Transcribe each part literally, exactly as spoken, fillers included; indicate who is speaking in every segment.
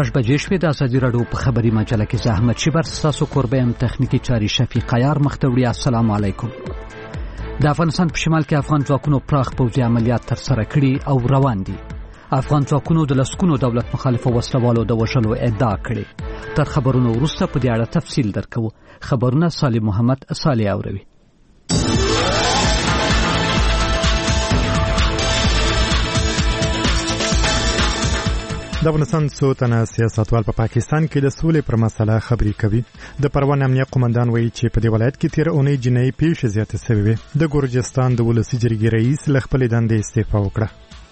Speaker 1: شپږ بجې شوې. د ازادي راډیو په خبري مجله کې زه احمد شیبر ستاسو کوربه یم. تخنیکي چاري شفیق عیار مخته وړي. السلام علیکم. د افغانستان په شمال کې افغان ځواکونو پراخ پوځي عملیات ترسره کړي او روان دي. افغان ځواکونو د لسګونو دولت مخالفو وسلوالو د وژلو ادعا کړې. تر خبرونو وروسته په دې اړه تفصیل درکوو. خبرونه صالح محمد صالح اوروي.
Speaker 2: د افغانستان څو تنه سیاستوال په پاکستان کې د سولې پر مسله خبرې کوي. د پروان امنیه قومندان وایي چې په دې ولایت کې تیر اونۍ جنایي پیښې زیاتې شوې وې. د ګورجستان د ولسي جرګې رئیس له خپلې دندې استعفا وکړه.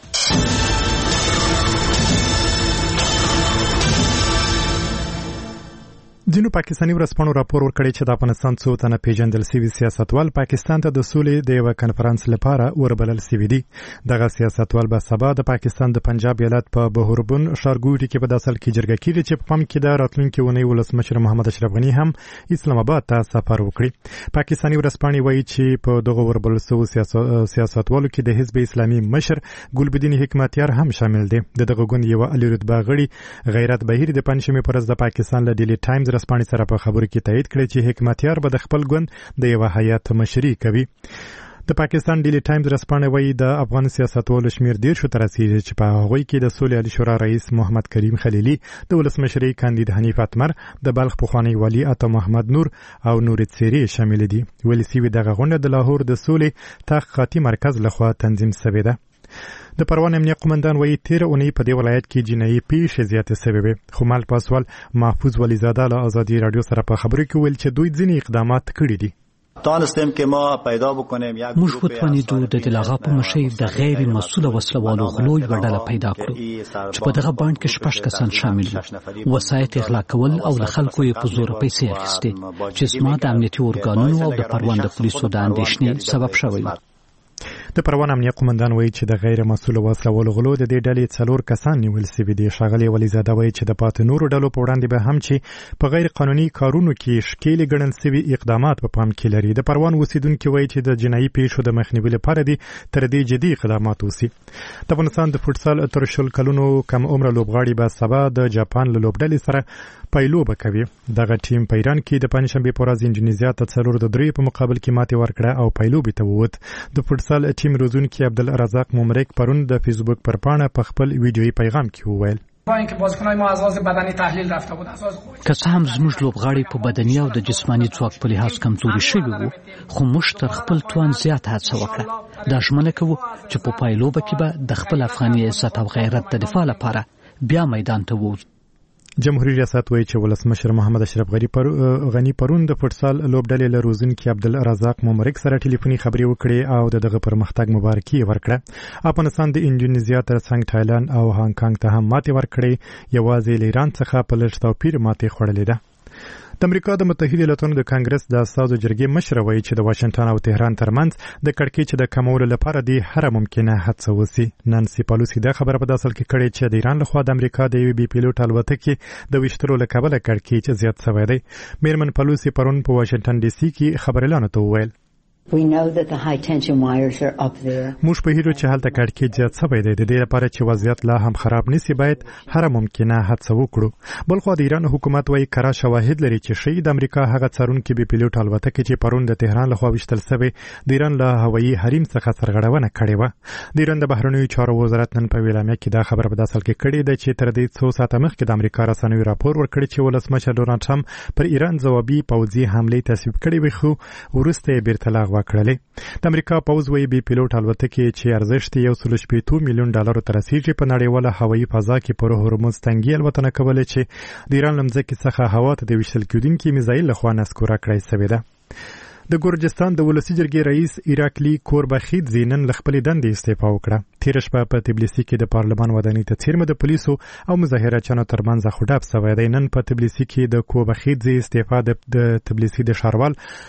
Speaker 2: ځینو پاکستاني ورځپاڼو راپور ورکړی چې د افغانستان څو تنه پیژندل شوي سیاستوال پاکستان ته د سولې د یوه کنفرانس لپاره وربلل شوي دي. دغه سیاستوال به سبا د پاکستان د پنجاب ایالت په بهربون ښارګوټي کې په داسې حال کې جرګه کیږي چې په پام کې د راتلونکي اونۍ ولسمشر محمد اشرف غني هم اسلام آباد ته سفر وکړي. پاکستاني ورځپاڼې وایي چې په دغه وربلل شوو سیاستوالو کې د حزب اسلامي مشر ګلبدین حکمتیار هم شامل دي. د دغه ګوند یوه عالي رتبه غړي غیرت بهیر د پنجشنبې په ورځ د پاکستان له ډیلی ټایمز پانی سره په خبرو کې تایید کړی چې حکمتیار به د خپل ګوند د یو هیئت مشري کوي. د پاکستان ډیلی ټایمز رسپانه وایي د افغان سیاستوالو شمیر ډیر شو تر رسیدي چې په هغوی کې د سولې عالی شورا رئیس محمد کریم خلیلي، د ولسمشرۍ کاندید حنیف اتمر، د بلخ پخوانی والی عطا محمد نور او نور څيري شامل دي. ویل سوي دغه غونډه د لاهور د سولې تحقیقاتي مرکز لخوا تنظیم شوې ده. د پروان امنیه قومندان وایي تیر اونۍ په دې ولایت کې جنایي پیښې زیاتې شوې وې. خو مال پاسوال محفوظ ولیزاده له ازادي رادیو سره په خبرو کې ویل چې دوی ځینې اقدامات کړي دي.
Speaker 1: موږ وتوانیدو د دلغه په مشۍ د غیر مسؤله وسلوالو غلو یوه ډله پیدا کړو چې په دغه بانډ کې شپږ کسان شامل وو. وسایط اغلا کول او له خلکو یې په زور پیسې اخیستې چې زما د امنیتي ارګانونو او د پروان د پولیسو د اندېښنې سبب شوی و.
Speaker 2: د پروان امنیه قومندان وایي چې د غیر مسؤله وسلوالو غلو د دې ډلې څلور کسان نیول شوي دي. ښاغلی ولیزاده وایي چې د پاتې نورو ډلو په وړاندې به هم چې په غیر قانوني کارونو کې ښکېلې ګڼل شوي اقدامات په پام کې لري. د پروان اوسیدونکي وایي چې د جنایي پیښو د مخنیوي لپاره دي تر دې جدي اقدامات وشي. د افغانستان د فوټسال تر شل کلونو کم عمره لوبغاړي به سبا د جاپان له لوبډلې سره پایلوبه کوي. دغه ټیم په ایران کې د پنجشنبې په ورځ انډونیزیا ته څلور د درې په مقابل کې ماتې ورکړه او پایلوبې ته ووت. د فوټسال ټیم روزونکي عبدالرزاق ممرک پرون د فیسبوک پر پاڼه په خپل ویډیویي پیغام کې وویل
Speaker 3: با اینکه بازیکن‌های ما از لحاظ بدنی تحلیل رفته بود اساس
Speaker 1: که څه هم زموږ لوبغاړي په بدني او د جسماني ځواک په لحاظ کمزوري شوي وو، خو موږ تر خپل توان زیات هڅه وکړه. دا ژمنه کوو چې په پایلوبه کې به د خپل افغاني عزت او غیرت د دفاع لپاره بیا میدان ته ووځو.
Speaker 2: جمهوریت ریاست وایي چې ولسمشر محمد اشرف غني پرون د فوټسال لوبډلې له روزونکي عبدالرزاق ممرک سره ټلیفوني خبرې وکړې او دغه پرمختګ مبارکي ورکړه. افغانستان د انډونیزیا ترڅنګ تایلند او هانګ کانګ ته هم ماتې ورکړې. یوازې له ایران څخه په لږ توپیر ماتې خوړلې ده. د امریکا د متحده ایالاتونو د کانګرس د استازو جرګې مشر وایي چې د واشنگټن او تهران ترمنځ د کړکېچ د کمولو لپاره د هر ممکنه هڅه وشي. نانسي پالوسي دا خبره په داسې حال کې کړې چې د ایران لخوا د امریکا د یوې بي پیلوټ الوتکې د ویشتلو له کبله کړکېچ زیات شوی دی. میرمن پالوسي پرون په واشنگټن ډي سي کې خبريالانو ته وویل
Speaker 4: We know that the high tension wires are up there.
Speaker 2: موږ په هیرو چې هلته کړکېچ زیات شوی دی. د دې لپاره چې وضعیت لا هم خراب نشي باید هر ممکنه هڅه وکړو. بلخو د ایران حکومت وايي کره شواهد لري چې شهید امریکا هغه څارونکي بي پیلوټ الوتکه چې پرون د تهران لخوا وشتل شوی د ایران له هوایي حریم څخه سرغړونه کړې و. د ایران د بهرنیو چارو وزارت نن په ویلامه کې دا خبره په داسې حال کې کړې ده چې تر دې څو ساعته مخکې د امریکا رسنیو راپور ورکړی چې ولسمشر ډونالډ ټرمپ پر ایران ځوابي پوځي حمله تصویب کړې وي، خو وروسته یې بیرته لغوه کړلې. د امریکا پوځ وایي بي پیلوټ الوتکې چې ارزښت یو سل شپېته میلیون ډالرو ته رسیږي په نړیواله هوایي فضا کې پر هورمز تنګي الوتنه کوله چې د ایران له مځکې څخه هوا ته د ویشتل کېدونکي میزایل لخوا نسکوره کړی شوې ده. د ګورجستان د ولسي جرګې رئیس ایراکلی کوربخیدزي نن له خپلې دندې استعفا وکړه. تېره شپه په تبلیسي کې د پارلمان ودانۍ ته څیرمه د پولیسو او مظاهرچیانو ترمنځ خډاب شوی دی. نن په تبلیسي کې د کوربخیدزي استعفا د تبلیسي د ښاروال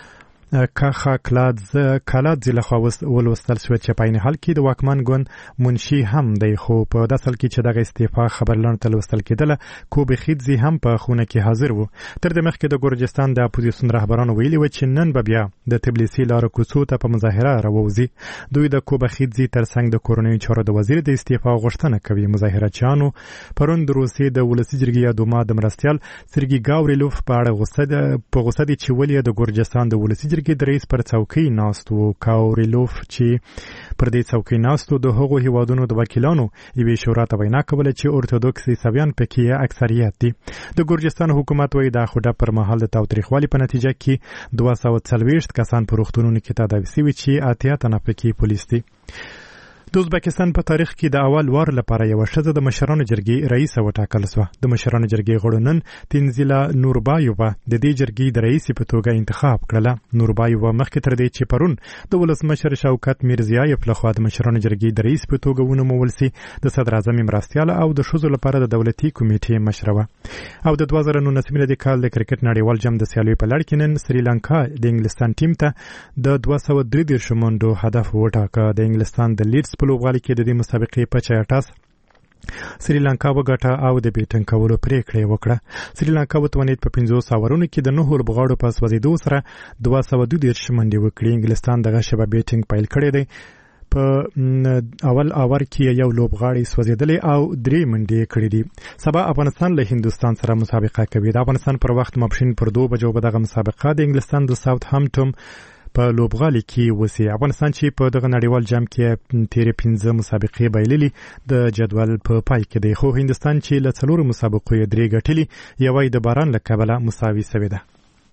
Speaker 2: کاخا کلادزی لخوا ولوستل شو چې په عین حال کې د واکمن ګوند منشي هم دی خو په داسل کې چې دغه استعفا خبرلان ته لوستل کېدله کوبخیدزي هم په خونه کې حاضر وو. تر دې مخکې د ګورجستان د اپوزیسیون رهبرانو ویلي و چې نن به بیا د تبلیسي لارو کوڅو ته په مظاهره راووځي. دوی د کوبخیدزي ترڅنګ د کورنیو چارو د وزیر د استعفا غوښتنه کوي. مظاهرچیانو پرون د روسیې د ولسي جرګې دوما د مرستیال سرګي گاوریلوف په اړه غوسه په غوسه دي چې ولې د ګورجستان د ولسي جرګې د رئیس پر څوکۍ ناست وو. گاوریلوف چې پر دې څوکۍ ناست د هغو هیوادونو د وکیلانو یوې شورا ته وینا کوله چې اورتودوکس عیسویان پکې اکثریت دي. د ګورجستان حکومت وایي دا خوډه پر مهال د تاوتریخوالي په نتیجه کې دوه سوه څلوېښت کسان په روغتونونو کې تداوي شوي چې اتیا تنه پکې پولیس دي. د ازبکستان په تاریخ کې د اول وار لپاره یو ښځه د مشرانو جرګې رئیس وټاکل شوه. د مشرانو جرګې غړو نن تنزیلا نوربایووا د دې جرګې د رئیس په توګه انتخاب کړله. نوربایووا مخکې تر دې چې پرون د ولسمشر شوکت میرزیایف لخوا د مشرانو جرګې د رئیس په توګه ونومول شي د صدر اعظم مرستیال او د ښځو لپاره د دولتي کمیټې مشره وه. او د دوه زره نولسم میلادي کال د کرکټ نړیوال جام د سیالیو په لړ کې نن سریلانکا د انګلستان ټیم ته د دوه سوه درې دېرش منډو هدف وټاکه. د انګلستان د لیډز په لوبغالي کې د دې مسابقې په چاټاس سریلانکا وګټه او د بیټنګ کولو پریکړه وکړه. سریلانکا وتوانید په پنځوس اورونو کې د نهو لوبغاړو په سوځېدو سره دوه سوه دوه دېرش منډې وکړي. انګلستان دغه شپه بیټنګ پیل کړی دی. په اول اور کې یو لوبغاړی سوځېدلی او درې منډې کړې دي. سبا افغانستان له هندوستان سره مسابقه کوي. د افغانستان پر وخت ماپښین پر دوه بجو به دغه مسابقه د انګلستان د ساوث هامپټون په لوبغالي کې وسی. افغانستان چې په دغه نړیوال جام کې تیرې پنځه مسابقې بایللي د جدول په پای کې دی. خو هندوستان چې له څلورو مسابقو یې درې ګټلي یوه یې د باران له کبله مساوي سوې ده.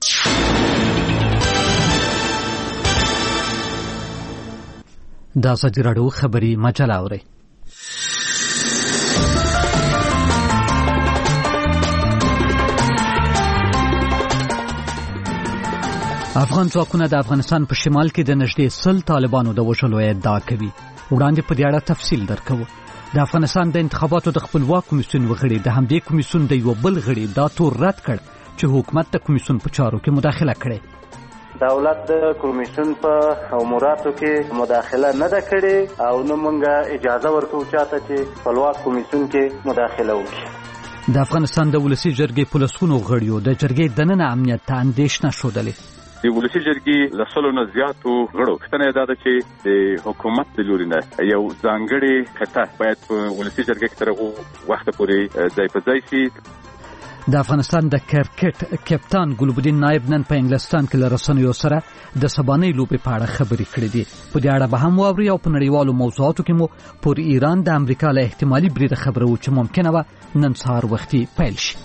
Speaker 1: دا ازادي راډیو خبري مجله اورئ. افغان ځواکونه د افغانستان په شمال کې د نږدې سل طالبانو د وژلو ادعا کوي. وړاندې په دې اړه تفصیل درکوو. د افغانستان د انتخاباتو د خپلواک کمیسیون وغړي د همدې کمیسیون د یو بل غړي دا تور رد کړ چې حکومت د کمیسیون په چارو کې مداخله کړې.
Speaker 5: دولت د کمیسیون په اموراتو کې مداخله نه ده کړې او نه مونږه اجازه ورکوو چاته چې خپلواک کمیسیون کې مداخله وکړي.
Speaker 1: د افغانستان د ولسي جرګې په لسګونو غړیو د جرګې دننه امنیت ته اندېښنه ښودلې.
Speaker 6: د ولسي جرګې له سلو نه زیاتو غړو پوښتنه دا ده چې د حکومت د لوري نه یو ځانګړې خطه باید په ولسي جرګې کې تر هغو وخته پورې ځای په ځای شي.
Speaker 1: د افغانستان د کرکټ کپتان ګلبدین نایب نن په انګلستان کې له رسنیو سره د سبانۍ لوبې په اړه خبرې کړې دي. په دې اړه به هم واوري او په نړیوالو موضوعاتو کې مو پر ایران د امریکا له احتمالي برید خبره و چې ممکنه وه نن سهار وختي پیل شي.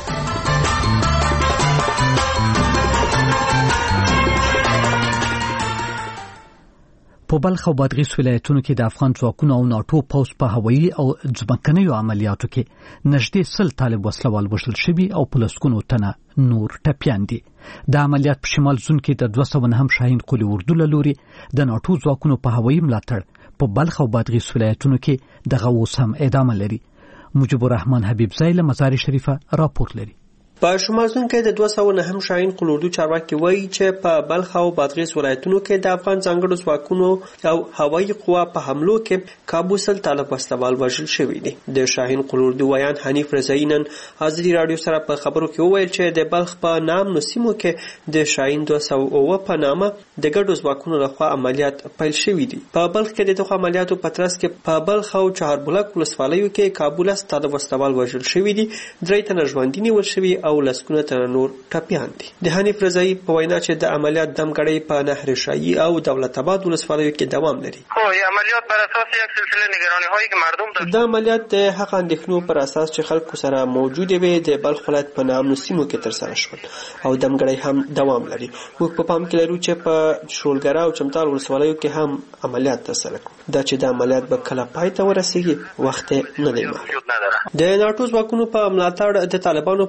Speaker 1: په بلخ او بادغیس ولایتونو کې د افغان ځواکونو او ناټو پوځ په هوایي او ځمکنیو عملیاتو کې نږدې سل طالب وسلوال وژل شوي او په لسګونو تنه نور ټپیان دي. د عملیات په شمال زون کې د دوه سوه نهم شاهین قولي اردو له لوري د ناټو ځواکونو په هوایي ملاتړ په بلخ او بادغیس ولایتونو کې دغه اوس هم ادامه لري. مجيب الرحمن حبیب زای له مزار شریفه راپور لري.
Speaker 7: په شمال زون کې د دوه سوه نهم شاهین قولي اردو چارواکي وایي چې په بلخ او بادغیس ولایتونو کې د افغان ځانګړو ځواکونو او هوایي قوا په حملو کې کابو سل طالب وسلوال وژل شوي دي. د شاهین قولي اردو ویان حنیف رضایي نن ازادي راډیو سره په خبرو کې وویل چې د بلخ په نامنو سیمو کې د شاهین دوه سوه اووه په نامه د ګډو ځواکونو لخوا عملیات پیل شوي دي. په بلخ کې د دغو عملیاتو په ترڅ کې په بلخ او چهاربلک ولسوالیو کې کابو لس طالب وسلوال وژل شوي دي. درې تنه ژوندي نیول شوي او لسګونه تنه نور ټپیان دي. د حنیف رضایي په وینا چې د عملیات دمګړۍ په نهر شاهي او دولت آباد ولسوالیو کې دوام لري.
Speaker 8: خو عملیات بر اساس یک سلسله نگرانی‌هایی که مردم داشتند.
Speaker 7: د عملیات د هغه اندېښنو پر اساس چې خلکو سره موجود وي د بلخ ولایت په نامنو سیمو کې ترسره شول او دمګړۍ هم دوام لري. موږ په پام کې لرو چې په شولګره او چمتال ولسوالیو کې هم عملیات ترسره کړو. دا چې د عملیات به کله پای ته ورسیږي وخت نه دی معلوم. د ناټو ځواکونو په ملاتړ د طالبانو په وړاندې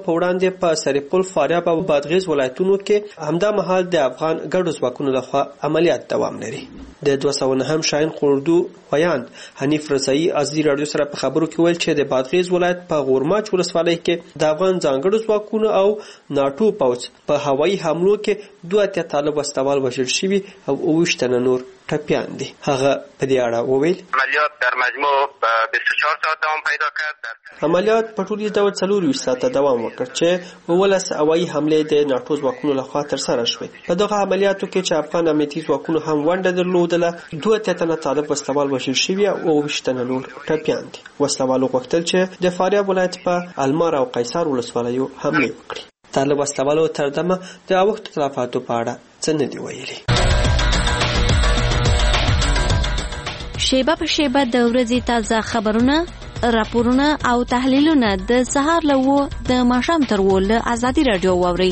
Speaker 7: وړاندې په سرپل، فاریاب او بادغیس ولایتونو کې همدا مهال د افغان ګډو ځواکونو لخوا عملیات دوام لري. د دوه سوه نهم شاهین قردو ویاند حنیف رضایی ازدی رادیو سره په خبرو کې ویل چې د بادغیس ولایت په غورماچ ولسوالۍ کې د افغان ځانګړو ځواکونو او ناټو پوځ په هوایي حملو کې دوه اتیا طالب وسوال وژل شوي او اووه تنه نور ټپیان دي. هغه په دې اړه وویل
Speaker 8: عملیات در مجموع بیست و چهار ساعت دوام پیدا کرد.
Speaker 7: عملیات په ټول ډول څلور ویشت ساعته دوام وکړ چې اوولس هوایي حملې د ناټو ځواکونو لخوا ترسره شوې. په دغه عملیاتو کې چې افغان امنیتي ځواکونو هم ونډه درلودله، دوه اتیا تنه طالب وسوال وژل شوي او اووه تنه نور ټپیان دي. وسوالو غوښتل چې د فاریاب ولایت په المار او قیصار ولسوالیو حملې وکړي. طالب وسوالو تر دمه د اوښتو تلفاتو په اړه څه نه دي ویلي.
Speaker 9: شیبه په شیبه د ورځې تازه خبرونه، راپورونه او تحلیلونه د سهار له اوه د ماښام تر اووه له ازادي راډیو واورئ.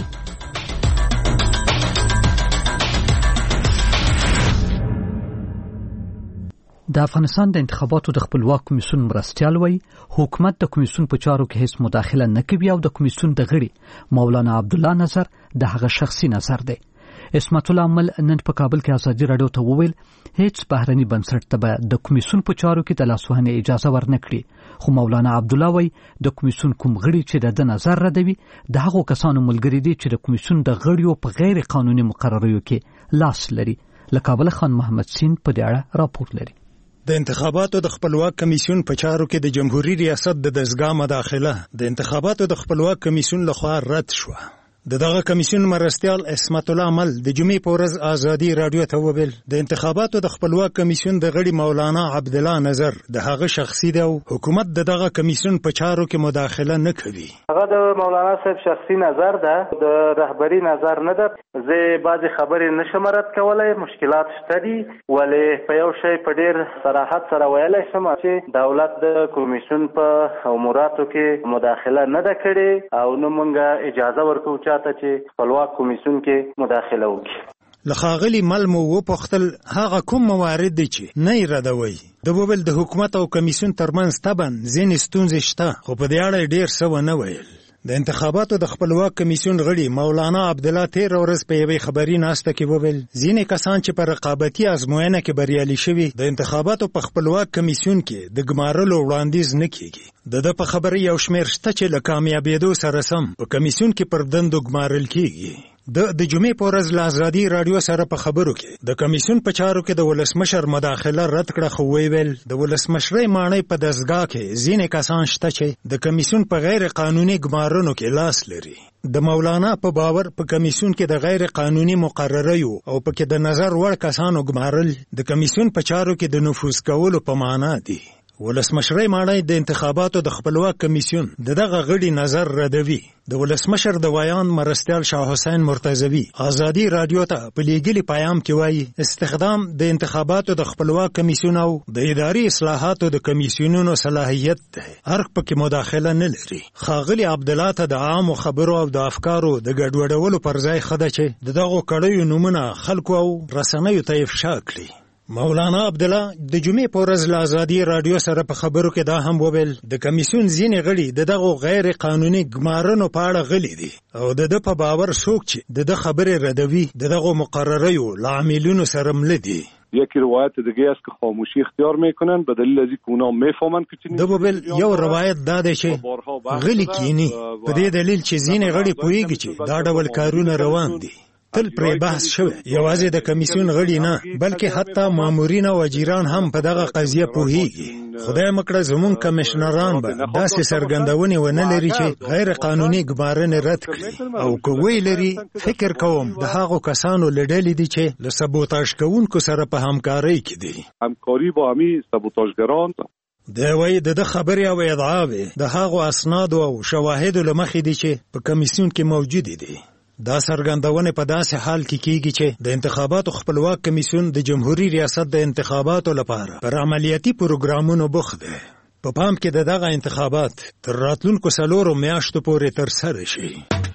Speaker 1: د افغانستان د انتخاباتو د خپلواک کمیسیون مرستیال وایي حکومت د کمیسیون په چارو کې هیڅ مداخله نه کوي او د کمیسیون د غړي مولانا عبدالله نظر د هغه شخصي نظر دی. اسمت الله عمل نن په کابل کې ازادي راډیو ته وویل هیڅ بهرني بنسټ ته به د کمیسیون په چارو کې د لاسوهنې اجازه ورنکړي، خو مولانا عبدالله وایي د کمیسیون کوم غړي چې د نظر ردوي د هغو کسانو ملګري دي چې د کمیسیون د غړیو په غیر قانوني مقرریو کې لاس لري. له کابل خان محمد سین په دې اړه راپور لري.
Speaker 2: د انتخاباتو د خپلواک کمیسیون په چارو کې د جمهوریت ریاست د دستګاه مداخله د انتخاباتو د خپلواک کمیسیون لخوا رد شوه. د دغه کمیسیون مرستیال اسمت الله عمل د جمعې په ورځ ازادي راډیو ته وویل د انتخاباتو د خپلواک کمیسیون د غړي مولانا عبدالله نظر د هغه شخصي دی او حکومت د دغه کمیسیون په چارو کې مداخله نه کوي.
Speaker 5: هغه د مولانا صاحب شخصي نظر ده، د رهبری نظر نه ده. زه بعضې خبرې نشم رد کولی، مشکلات شته دي، ولې په یو شی په ډېر صراحت سره ویلی شم چې دولت د کمیسیون په اموراتو کې مداخله نه ده کړې او نه موږ اجازه ورکوو چې چې خپلواک کمیسیون کې مداخله وکړي.
Speaker 2: لخاغلی مل مو وپوښتل هغه کوم موارد دي چې نه یې ردوي. د وویل د حکومت او کمیسیون ترمنځ طبعا ځینې ستونزې شته، خو په دې اړه ډېر څه ونه ویل. د انتخاباتو د خپلواک کمیسیون غړي مولانا عبدالله تیر ورځ په یوې خبري ناسته کې وویل ځینې کسان چې په رقابتي ازموینه کې بریالي شوي د انتخاباتو په خپلواک کمیسیون کې د ګمارلو وړاندیز نه کیږي. د ده په خبره یو شمېر شته چې له کامیابېدو سره سم په کمیسیون کې پر دندو ګمارل کیږي. د د جمعې په ورځ له ازادي راډیو سره په خبرو کې د کمیسیون په چارو کې د ولسمشر مداخله رد کړه، خو ویل د ولسمشرۍ ماڼۍ په دستګاه کې ځینې کسان شته چې د کمیسیون په غیر قانوني ګمارنو کې لاس لري. د مولانا په باور په کمیسیون کې د غیر قانوني مقرریو او پکې د نظر وړ کسانو ګمارل د کمیسیون په چارو کې د نفوذ کولو په معنا دي. ولسمشرۍ ماڼۍ د انتخاباتو د خپلواک کمیسیون د دغه غړي نظر ردوي. د ولسمشر د ویان مرستیال شاه حسین مرتضوی ازادي راډیو ته په لیږلي پیام کې وایي استخدام د انتخاباتو د خپلواک کمیسیون او د اداري اصلاحاتو د کمیسیونونو صلاحیت دی، هر پکې مداخله نه لري. ښاغلي عبدالله ته د عامو خبرو او د افکارو د ګډوډولو پر ځای ښه ده چې د دغو کړیو نومونه خلکو او رسنیو ته افشا کړي. مولانا عبدالله د جمعې په ورځ له ازادي راډیو سره په خبرو کې دا هم وویل د کمیسیون ځینې غړي د دغو غیر قانوني ګمارنو په اړه غلي دي او د ده په باور څوک چې د ده خبرې ردوي د دغو مقرریو له عاملینو سره مله دي.
Speaker 6: یکی روایت دیگه است که خاموشی اختیار میکنن به دلیل از اینکه اونا میفهمن که چنین.
Speaker 2: د وویل یو روایت دا دی چې غلي کینی په دې دلیل چې ځینې غړي پوهیږي چې دا ډول کارونه روان دي. تل پرې بحث شوی، یوازې د کمیسیون غړي نه بلکې حتی مامورین او اجیران هم په دغه قضیه پوهیږي. خدای مکړه زموږ کمشنران به داسې څرګندونې ونه لري چې غیر قانوني ګمارنې رد کړي، او که وی لري فکر کوم د هغو کسانو له ډلې دي چې له سبوتاژ کوونکو سره په همکارۍ کې دي.
Speaker 6: همکاري با همین سبوتاژګران
Speaker 2: دی وایي د ده خبرې او ادعاوې د هغو اسنادو او شواهدو له مخې دي چې په کمیسیون کې موجودې دي. دا څرګندونې په داسې حال کې کیږي چې د انتخاباتو خپلواک کمیسیون د جمهوریت ریاست د انتخاباتو لپاره پر عملیاتي پروګرامونو بوخت دی. په پام کې د دغه انتخابات تر راتلونکو څلورو میاشتو پورې ترسره شي.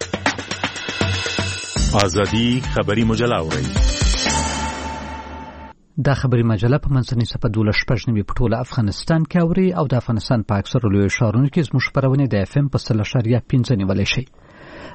Speaker 10: ازادي خبري مجله اورئ.
Speaker 1: دا خبري مجله په منځنۍ صفحه دولس شپږ نوي په ټوله افغانستان کې اوري او د افغانستان په اکثرو لویو ښارونو کې زموږ خپرونې د اف ام په سل اشاریه پنځه نیولی شي.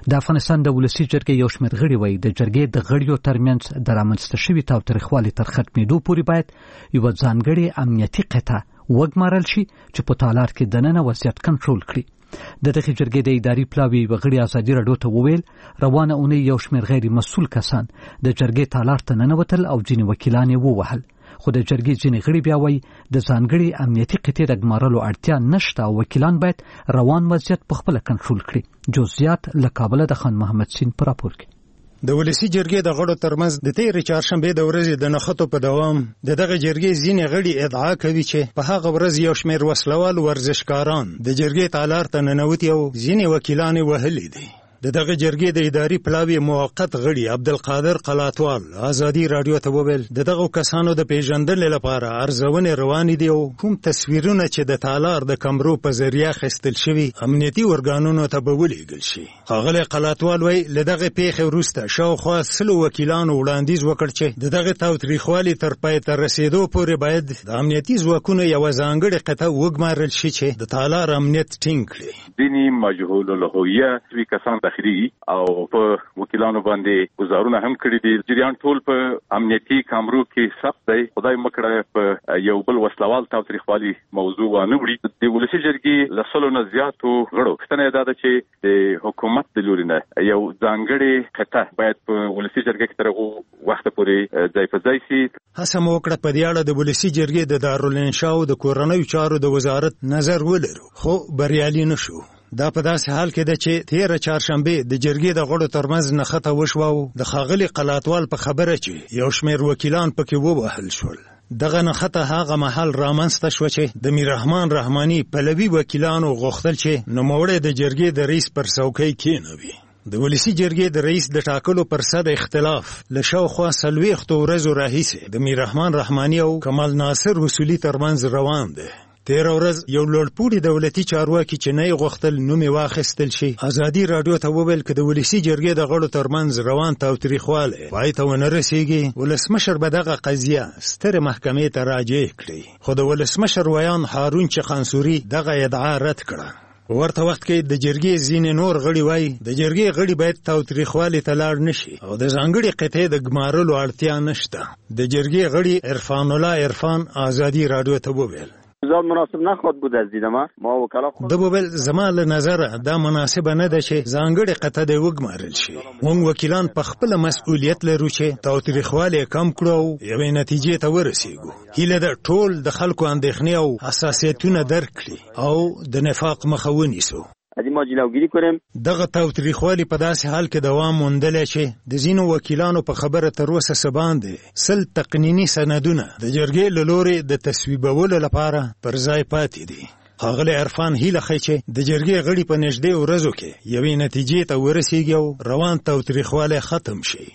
Speaker 1: د افغانستان د ولسی جرګې یو شمېر غړي وایي د جرګې د غړیو ترمنځ د رامنځته شوي تاوتریخوالي تر ختمېدو پورې باید یوه ځانګړې امنیتي قطعه وګمارل شي چې په تالار کې دننه وضعیت کنټرول کړي. د دغې جرګې د اداري پلاوي یوه غړي ازادي راډیو ته وویل روانه اونۍ یو شمېر غیر مسؤل کسان د جرګې تالار ته ننوتل او ځینې وکیلان یې ووهل، خو د جرګې ځینې غړي بیا وایي د ځانګړې امنیتي قطعې د ګمارلو اړتیا نشته او وکیلان باید روان وضعیت په خپله کنټرول کړي. جزئیات له کابله د خان محمد سین په راپور کې.
Speaker 11: د ولسی جرګې د غړو ترمنځ د تېرې چهارشنبې د ورځې د نښتو په دوام د دغه جرګې ځینې غړي ادعا کوي چې په هغه ورځ یو شمېر وسلوال ورزشکاران د جرګې تالار ته ننوتي او ځینې وکیلان یې وهلي دي. د دغه جرګې د اداري پلاوي موقت غړي عبدالقادر قلاتوال ازادي راډیو ته وویل د دغو کسانو د پیژندنې لپاره ارزونې روانې دي او کوم تصویرونه چې د تالار د کمرو په ذریعه اخیستل شوي امنیتي ارګانونو ته به ولیږل شي. ښاغلی قلاتوال وایي له دغې پیښې وروسته شاوخوا سلو وکیلانو وړاندیز وکړ چې د دغې تاوتریخوالي تر پای ته رسېدو پورې باید د امنیتي ځواکونو یوه ځانګړې قطعه وګمارل شي چې د تالار امنیت ټینګ کړي.
Speaker 6: ځینې مجهول الهویه وي کسان داخلي او په وکیلانو باندې گزارونه هم کړي دي. جریان ټول په امنیتي کامرو کې ثبت دی. خدای مکړه په یو بل وسلوال تاوتریخوالي موضوع ونه وړي. د ولسی جرګې له سلو نه زیاتو غړو پوښتنه یې دا ده چې د حکومت د لوري نه یو ځانګړې قطعه باید په ولسی جرګې کې تر هغو وخته پورې ځای په ځای شي.
Speaker 11: هڅه مو وکړه په دې اړه د ولسی جرګې د دارالانشا او د کورنیو چارو د وزارت نظر ولرو، خو بریالي نه شو. دا په داسې حال کې ده چې تېره چهارشنبې د جرګې د غړو ترمنځ نښته وشوه او د ښاغلي قلاتوال په خبره چې یو شمېر وکیلان پکې ووهل شول. دغه نښته هغه مهال رامنځته شوه چې د میررحمان رحماني پلوي وکیلانو غوښتل چې نوموړی د جرګې د رئیس پر څوکۍ کېنوي. د ولسی جرګې د رئیس د ټاکلو پر سر اختلاف له شاوخوا څلوېښتو ورځو راهیسې د میررحمان رحماني او کمال ناصر اصولي ترمنځ روان دی. تېره ورځ یو لوړپوړي دولتي چارواکي چې نه یې غوښتل نوم یې واخیستل شي ازادي راډیو ته وویل که د ولسي جرګې د غړو ترمنځ روان تاوتریخوالی پای ته ونه رسېږي ولسمشر به دغه قضیه سترې محکمې ته راجع کړي، خو د ولسمشر ویان هارون چخانسوري دغه ادعا رد کړه. په ورته وخت کې د جرګې ځینې نور غړي وایي د جرګې غړي باید تاوتریخوالي ته لاړ نشي او د ځانګړې قطعې د ګمارلو اړتیا نشته. د جرګې غړي عرفان الله عرفان ازادي راډیو ته وویل
Speaker 12: زیاد مناسب نخواد بود از دید ما ما وکلا خود
Speaker 11: د بوبل زما له نظره دا مناسب نه ده چې ځانګړې قطعه د وګمارل شي. موږ وکیلان په خپل مسؤلیت لرو چې تاوتریخوالی کم کړو او یوې نتیجې ته ورسېږو. هیله ده ټول د خلکو اندېښنې او حساسیتونه درک کړي او د نفاق مخه ونیسو.
Speaker 12: از این ما جلوگیری کنیم.
Speaker 11: دغه تاوتریخوالی په داسې حال کې دوام موندلی چې د ځینو وکیلانو په خبره تر اوسه څه باندې سل تقنیني سندونه د جرګې له لورې د تصویبولو لپاره پر ځای پاتې دي. ښاغلی عرفان هیله ښیي چې د جرګې غړي په نږدې ورځو کې یوې نتیجې ته ورسېږي او روان تاوتریخوالی ختم شي.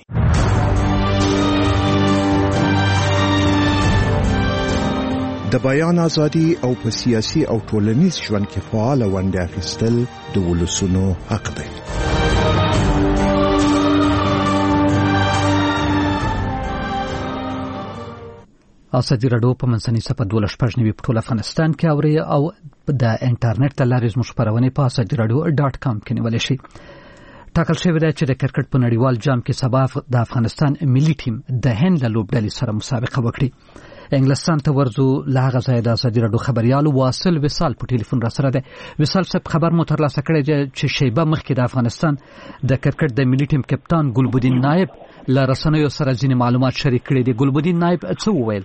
Speaker 13: د بیان ازادي او په سیاسي او ټولنیز ژوند کې فعال ونډه اخیستل د ولسونو حق دی.
Speaker 1: ازادي راډیو په منځنۍ صفحه دوه شپږ نوي په ټول افغانستان کې اوري او د انټرنیټ له لارې زموږ خپرونې په ازادي راډیو ډاټ کام کې نیولی شي. ټاکل شوې ده چې د کرکټ په نړیوال جام کې سبا د افغانستان ملي ټیم د هند له لوبډلې سره مسابقه وکړي. انګلستان ته ورځو له هغه ځایه د ازادي راډیو خبریالو واصل وصال په ټلیفون را سره دی. وصال صاحب خبر مو ترلاسه کړی چې شیبه مخکې د افغانستان د کرکټ د ملي ټیم کپتان ګلبدین نایب له رسنیو سره ځینې معلومات شریک کړي دي. ګلبدین نایب څه وویل؟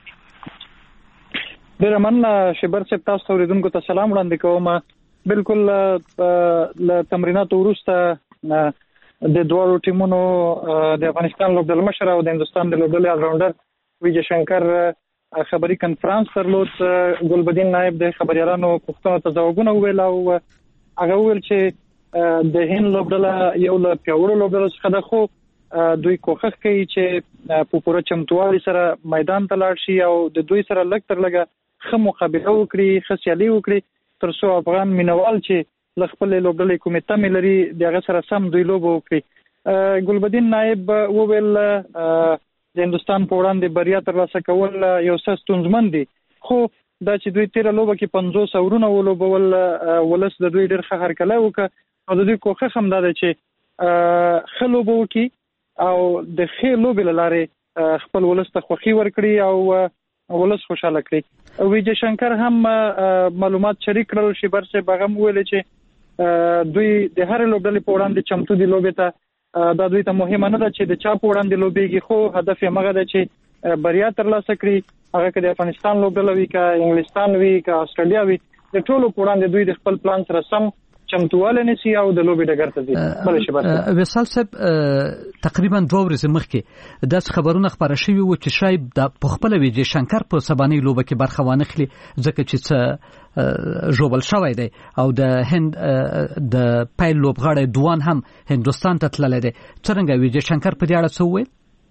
Speaker 14: ډېره مننه شیبر صاحب، تاسو ته اورېدونکو ته سلام وړاندې کوم. بالکل له تمریناتو وروسته د دواړو ټیمونو د افغانستان لوبډلې مشر او د هندوستان د لوبډلې آلراونډر ویجه شنکر خبري کنفرانس درلود. ګلبدین نایب د خبريالانو پوښتنو ته ځوابونه وویل او هغه وویل چې د هند لوبډله یو له پیاوړو لوبډلو څخه ده، خو دوی کوښښ کوي چې په پوره چمتووالي سره میدان ته لاړ شي او د دوی سره لږ تر لږه ښه مقابله وکړي، ښه سیالي وکړي، تر څو افغان مینوال چې له خپلې لوبډلې کومې تمې لري د هغه سره سم دوی لوبه وکړي. ګلبدین نایب وویل د هندوستان په وړاندې بریا ترلاسه کول یو څه ستونزمن دي، خو دا چې دوی تیره لوبه کې پنځوس اورونه ولوبول ولس د دوی ډېر ښه هرکلی وکړه او د دوی کوښښ هم دا دی چې خلوبو کې او د خې لوبې لاره خپل ولست خوخي ورکړي او ولس خوشاله کړي. ویجه شنکر هم معلومات شریک کړل شي برسه بغم ویل چې دوی د هر لوبډلې په وړاندې چمتو دي لوبې ته. دا دوی ته مهمه نه ده چې د چا په وړاندې لوبېږي، خو هدف یې مغه ده چې بریا ترلاسه کړي. هغه کې د افغانستان لوبډله وي که انګلستان وي که استرالیا وي، د ټولو په وړاندې دوی د خپل پلان سره سم چمتواله نسی او د لوبې ډګر ته ځي. بل شي برته
Speaker 1: وصال صاحب تقریبا دوه ورځې مخکې د خبرونه خبره شوی و چې شاید د خپل ویجه شنکر په سبانې لوبه کې برخه وانخلي ځکه چې څه جوبل شوی دی او د هند د پایل لوبغاړي دوان هم هندستان ته تللی دی. څنګه ویجه شنکر په دې اړه څه وویل؟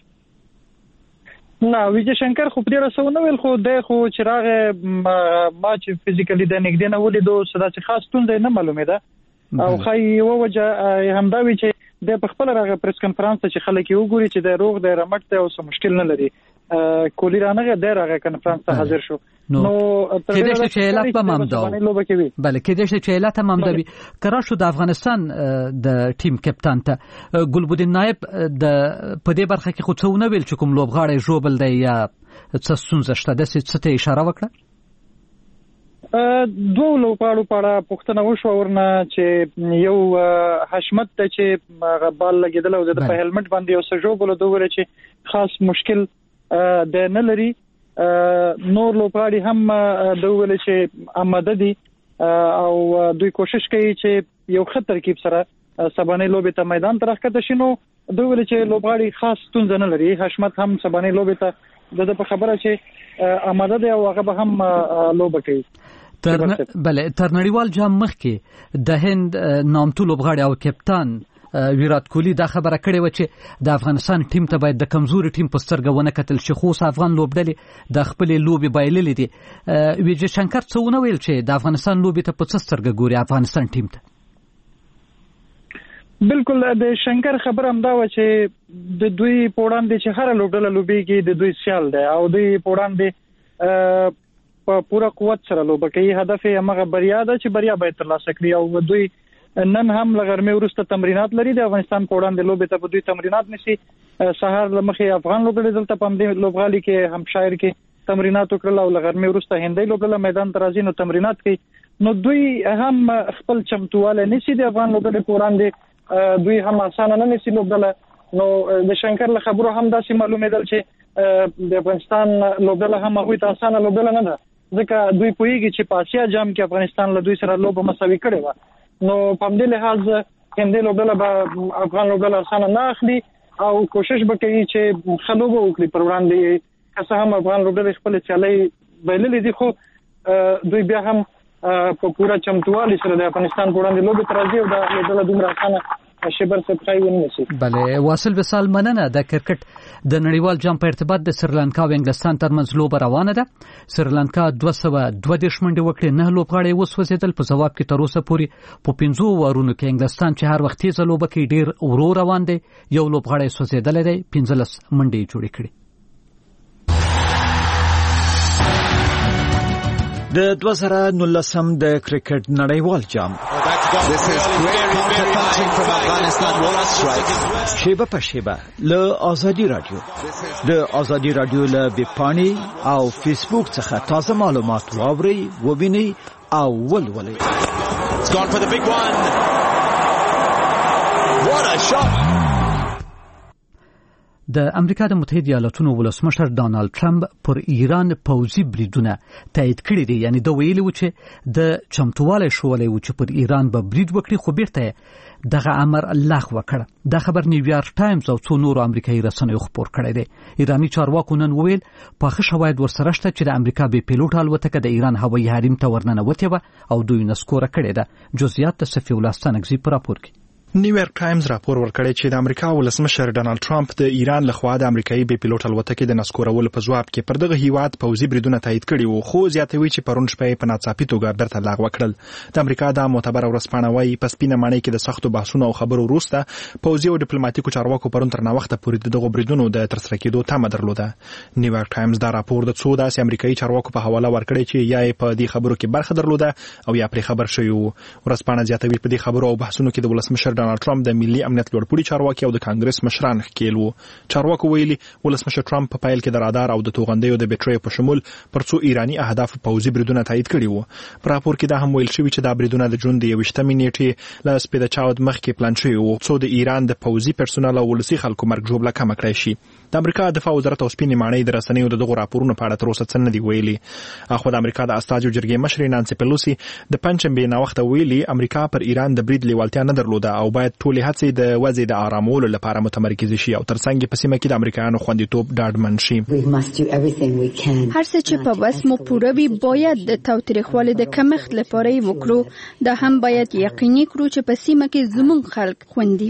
Speaker 14: نه، ویجه شنکر خو په دې اړه څه ونه ویل، خو د خو چراغ ما چې فزیکلی د نګدې نه ولیدو صدا چې خاص ستونزه نه معلومه ده او خای یو وجه همدا وی چې د په خپل راغه پریس کانفرنس چې خلک یو ګوري چې د روغ د رمټ ته اوس مشکل نه لري. کولی رانغه د راغه کانفرنس ته حاضر شو. نو
Speaker 1: کله چې علت به ممدو بله کله چې علت ممدوي کرا شو د افغانستان د ټیم کپټان ته ګلبدین نائب د په دې برخه کې خو څه ونه ویل چې کوم لوبغاړی جوبل دی یا څه ستونزه شته د څه ته اشاره وکړه.
Speaker 14: دوه لوبغاړو په اړه پوښتنه وشو ورنه چې یو حشمت ته چې غبال لګیدل او د په هلمټ باندې او سجوبل دوه چې خاص مشکل د نه لري. نور لوبغاړي هم د ویل چې آماده دي او دوی کوشش کوي چې یو ښه ترکیب سره سبانې لوبې ته میدان ته راکته شنو. دوی ویل چې لوبغاړي خاص ستونزه نه لري. حشمت هم سبانې لوبې ته د په خبره چې آماده دی او هغه به هم لوبه کوي.
Speaker 1: تر بله تر نړیوال جام مخکې د هند نامتو لوبغاړي او کپټان ویرات کوهلی دا خبره کړې و چې د افغانستان ټیم ته باید د کمزوري ټیم په سترګه ونه کتل شي، خو افغان لوبډلې د خپل لوبي بایللې دي. ویجه شنکر څه ونه ویل چې د افغانستان لوبي ته په څه سترګه ګوري افغانستان ټیم ته؟
Speaker 14: بالکل د شنکر خبر هم دا و چې د دوی په وړاندې چې هر لوبډله لوبيږي د دوی سیال دی او دوی په وړاندې په پوره قوت سره لوبه کوي. هدف یې هغه بریا ده چې بریا باید ترلاسه کړي او دوی نن هم لغرمه ورسته تمرینات لري. د افغانستان په وړاندې لوبې ته په دوی تمرینات نشي. سهار لمخې افغان لوبډلې دلته په دې لوبغالي کې هم شاعر کې تمرینات وکړل او لغرمه ورسته هندۍ لوبډله میدان ته راځي نو تمرینات کوي. نو دوی هم خپل چمتواله نشي د افغان لوبډلې په وړاندې دوی هم اسانه نه نشي لوبډله. نو د شنکر له خبرو هم داسې معلومه ده چې د افغانستان لوبډله هم هغه ته اسانه لوبډله نه ده ځکه دوی پوهیږي چې په اسیا جام کې افغانستان له دوی سره لوبه مساوي کړې و. نو په دې لحاظ هندۍ لوبډله به افغان لوبډله اسانه نه اخلي او کوشش وکړي چې خلوبه وکړي پر وړاندې. که څه هم افغان لوبډله خپل چالي بایللې دي خو دوی بیا هم په پوره چمتووالي سره د افغانستان په وړاندې لوبې ته راځي او دا لوبډله دومره اسانه شبر سپخای ونیسي.
Speaker 1: بله واصل وصال مننه. د کرکټ د نړیوال جام په ارتباط د سریلانکا او انګلستان ترمنځ لوبه روانه ده. سریلانکا دوه سوه دوه دېرش منډې وکړې، نه لوبغاړي وسوځېدل. په ځواب کې تر اوسه پورې په پنځو وارونو کې انګلستان چې هر وخت تیزه لوبه کوي ډیر ورو روان دی. یو لوبغاړی سوځېدلی دی، پنځلس منډې یې جوړې کړې.
Speaker 15: د دوه زره نولسم د کرکټ نړیوال جام شیبه په شیبه له آزادی رادیو د آزادی رادیو له ویبپاڼې او فیسبوک څخه تازه معلومات واورئ، ووینئ او ولولئ.
Speaker 1: د امریکا د متحده ایالاتونو ولسمشر ډانلډ ټرمپ پر ایران پوځي بریدونه تایید کړي دي. یعنی دا ویلي و چې د چمتووالی شولی و چې پر ایران به برید وکړي، خو بیرته دغه امر لغوه کړ. دا خبر نیویارک ټایمز او څو نورو امریکایي رسنیو خپور کړی دی. ایرانی چارواکو نن وویل پاخه شواهد ورسره شته چې د امریکا بې پیلوټ الوتکه د ایران هوایي حریم ته ورننوتې وه او دوی نسکوره کړې ده. جزئیات د صفي الله ستانکزي په راپور کې.
Speaker 16: نیویارک ټایمز راپور ورکړی چې د امریکا ولسمشر ډانلډ ټرمپ د ایران لخوا د امریکایي بې پیلوټ الوتکې د نسکورولو په ځواب کې پر دغه هیواد پوځي بریدونه تایید کړي وو، خو زیاتوي چې پرون شپه په ناڅاپي توګه بیرته لغوه کړل. د امریکا د معتبره ورځپاڼه وايي په سپینه ماڼۍ کې د سختو بحثونو او خبرو وروسته پوځي او ډیپلوماټیکو چارواکو پرون تر ناوخته پورې دغه بریدونو د ترسره کېدو تمه درلوده. نیویارک ټایمز دا راپور د څو داسې امریکایي چارواکو په حواله ورکړی چې یا په دې خبرو کې برخه درلوده او یا پرې خبر شوی وو. ورځپاڼه زیاتوي په دې خبرو او بحثونو کې د ولسمشر ډانلډ ټرمپ د ملي امنیت لوړپوړي چارواکي او د کانګرس مشران ښکېل وو. چارواکو ویلي ولسمشر ټرمپ په پیل کې د رادار او د توغندیو د بیټریو په شمول پر څو ایرانی اهداف پوځي بریدونه تایید کړي وو. په راپور کې دا هم ویل شوی چې دا بریدونه د جون د یوویشتمې نیټې له سپېده چاود مخکې پلان شوي وو څو د ایران د پوځي پرسونل او ولسي خلکو مرګ ژوبله کمه کړای شي. د امریکا دفاع وزارت او سپینې ماڼۍ د رسنیو د دغو راپورونو په اړه تر اوسه څه نه دي ویلي. اخو د امریکا د استازو جرګې مشرې نانسي پیلوسي د پنجشنبې ناوخته ویلي امریکا پر ایران د برید لیوالتیا نه درلوده او باید ټولې هڅې د وضع د آرامولو لپاره متمرکز شي او ترڅنګ یې په سیمه کې د امریکایانو خوندیتوب ډاډمن شي.
Speaker 17: هر څه چې په وس مو پوره وي باید د تاوتریخوالي د کمښت لپاره یې وکړو. دا هم باید یقیني کړو چې په سیمه کې زموږ خلک خوندي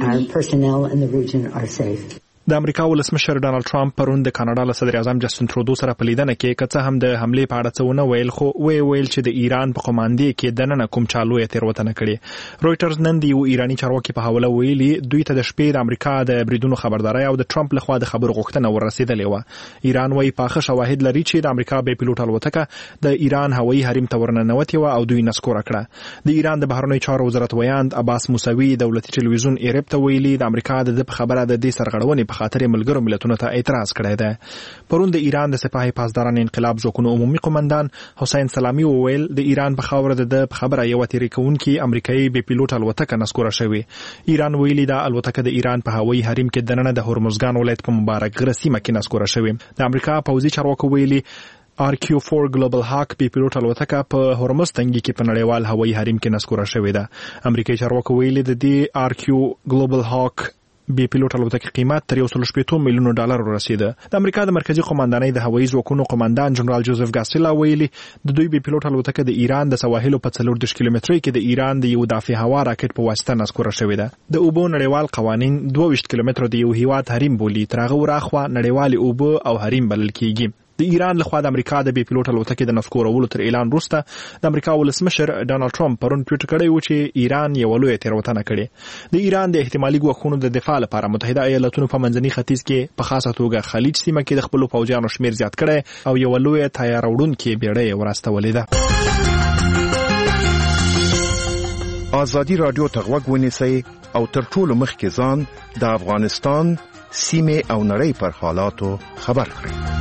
Speaker 17: وي.
Speaker 16: د امریکا ولسمشر ډانلډ ټرمپ پرون د کاناډا له صدر اعظم جسټین ترودو سره په لیدنه کې که څه هم د حملې په اړه څه ونه ویل خو وی ویل چې د ایران په قوماندې کې دننه کوم چالو یې تېروتنه کړې. رویټرز نن د یو ایرانی چارواکي په حواله ویلي دوی ته د شپې د امریکا د بریدونو خبرداري او د ټرمپ لخوا د خبرو غوښتنه ورسېدلې وه. ایران وايي پاخه شواهد لري چې د امریکا بې پیلوټ الوتکه د ایران هوایي حریم ته ورننوتې وه او دوی نسکوره کړه. د ایران د بهرنیو چارو وزارت ویاند عباس موسوي دولتي ټلویزیون ایرب ته ویلي د امریکا د خبره د دې سرغړونې په خاطر ملګرو ملتونو ته اعتراض کړی دی. پرون د ایران د سپاه پاسداران انقلاب ځواکونو عمومي قومندان حسین سلامي وویل د ایران په خاوره د خبره یو تیری کوونکی امریکایي بې پیلوټ الوتکه نسکوره شوې. ایران ویلي دا الوتکه د ایران په هوایي حریم کې دننه د هرمزګان ولایت په مبارک غره سیمه کې نسکوره شوې. د امریکا پوځي چارواکو ویلي آر کیو فور ګلوبل هاک بې پیلوټ الوتکه په هرمز تنګي کې په نړیوال هوایي حریم کې نسکوره شوې ده. امریکایي چارواکو ویلي د دې آر کیو ګلوبل هاک بې پیلوټ الوتکې قیمت تر یو سل شپېته میلیونو ډالر ورسېده. د امریکا د مرکزی قومندانۍ د هوایي ځواکونو قومندان جنرال جوزف ګاسټیلا ویلي د دوی بې پیلوټ الوتکه د ایران د سواحلو په څلور دېرش کیلومترۍ کې د ایران د یو دافع هوا راکټ په واسطه نسکوره شوې ده. د اوبو نړیوال قوانین دوه ویشت کیلومتره د یو هیواد حریم بولي. تر هغه وراخوا نړیوال اوبه او حریم بلل کیږي. د ایران لخوا د امریکا د بې پیلوټ الوتکې د نسکورولو تر اعلان وروسته د امریکا ولسمشر ډانلډ ټرمپ پرون ټویټ کړی و چې ایران یو لویه تېروتنه کړې. د ایران د احتمالي ګواښونو د دفاع لپاره متحده ایالاتونو په منځني ختیځ کې په خاصه توګه خلیج سیمه کې د خپلو پوځیانو شمیر زیات کړی او یو لویه تیاره وړونکې بیړۍ یې ورستولې ده.
Speaker 13: ازادي راډیو ته غوږ ونیسئ او تر ټولو مخکې ځان د افغانستان سیمې او نړۍ پر حالاتو خبر کړئ.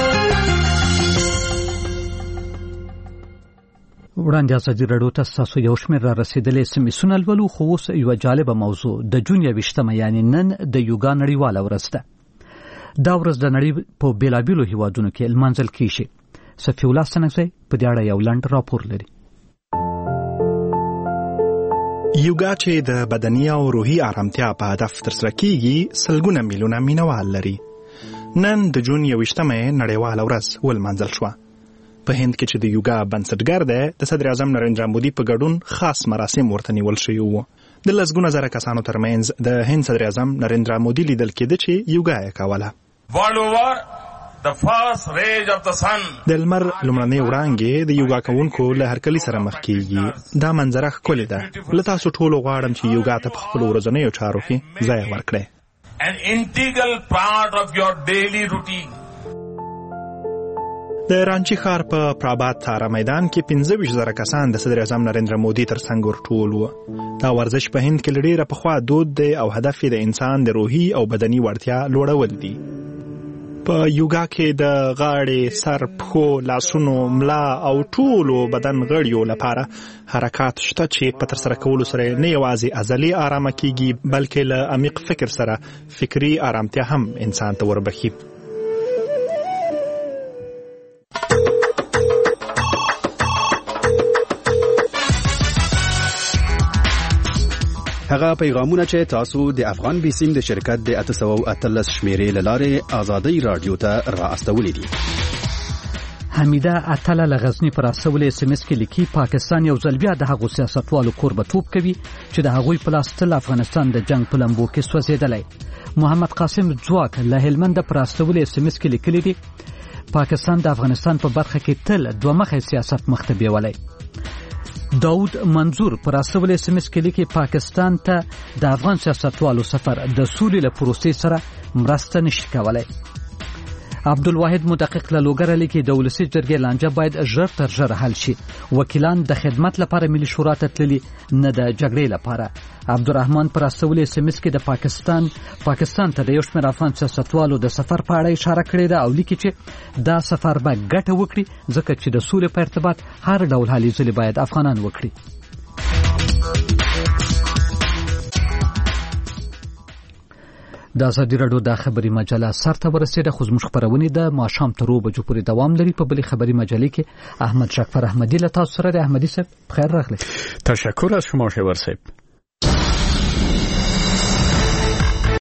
Speaker 1: وړاندې ازادي راډیو ته ستاسو یو شمېر را رسېدلې اس ام اسونه لولو خو اوس یوه جالبه موضوع د جون یوویشتمه یعنې نن د یوګا نړیواله ورځ ده. دا ورځ د نړۍ په بېلابېلو هیوادونو کې لمانځل کیږي. صفي الله سنګزی په دې اړه یو لنډ راپور لري.
Speaker 16: یوګا چې د بدني او روحي آرامتیا په هدف ترسره کیږي سلګونه میلیونه مینوال لري. نن د جون یوویشتمه نړیواله ورځ ولمانځل شوه. په هند کې چې د یوګا بنسټګر دی د صدر اعظم نریندرا مودي په ګډون خاص مراسم ورته نیول شوي وو. د لسګونه زره کسانو ترمنځ د هند صدر اعظم نریندرا مودي لیدل کېده چې یوګا یې کوله.
Speaker 18: The first rays of the sun.
Speaker 16: د لمر لومړنۍ وړانګې د یوګا کوونکو له هرکلي سره مخ کیږي. دا منظره ښکلې ده. له تاسو ټولو غواړم چې یوګا ته په خپلو ورځنیو چارو کې ځای ورکړئ.
Speaker 18: An integral part of your daily routine.
Speaker 16: د رانچی ښار په پرابات تاره میدان کې پنځه ویشت زره کسان د صدر اعظم نریندرا مودي تر څنګ ورټول وو. دا ورزش په هند کې ډېره پخوا دود دی او هدف یې د انسان د روحي او بدني وړتیا لوړول دي. په یوګا کې د غاړې، سر، پښو، لاسونو، ملا او ټولو بدن غړیو لپاره حرکات شته چې په ترسره کولو سره نه یوازې عضلې آرامه کیږي بلکې له عمیق فکر سره فکري آرامتیا هم انسان ته وربخي.
Speaker 19: هغه پیغامونه چې تاسو د افغان بیسیم د شرکت د اته سوه او اتلس شمیرې له لارې ازادۍ راډیو ته را استولې دي.
Speaker 1: حمیده اتله له غزني پر استولې اس ام اس کې لیکي پاکستان یو ځل بیا د هغو سیاستوالو کوربتوب کوي چې د هغوی په لاس تل افغانستان د جنگ په لمبو کې سوځېدلی. محمد قاسم ځواک له هلمند پر استولې اس ام اس کې لیکلي دي پاکستان د افغانستان په برخه کې تل دوه مخی سیاست مخ ته بیولی. داود منظور پر استول اس ام اس کې لیکي پاکستان ته د افغان سیاستوالو سفر د سولې له پروسې سره مرسته نشي کولای. عبدالواحد مدقق له لوګر لیکي د ولسی جرګې لانجه باید ژر تر ژره حل شي. وکیلان د خدمت لپاره ملي شورا ته تللي نه د جګړې لپاره. عبدالرحمن پر استولې سیمس کې د پاکستان پاکستان ته د یو شمېر افغان سیاستوالو د سفر په اړه اشاره کړې ده او لیکي چې دا سفر به ګټه وکړي ځکه چې د سولې په ارتباط هر ډول هلې ځلې باید افغانان وکړي. د ازادي راډیو د خبري مجله سرته ورسېده. خو زموږ خبرونه د ماښام تر اوه بجو پورې دوام لري. په بلې خبري مجلې کې احمد شکفر احمدی له تاسو سره د احمدی صاحب خیر راغلی.
Speaker 20: تشکر از شما شور صاحب.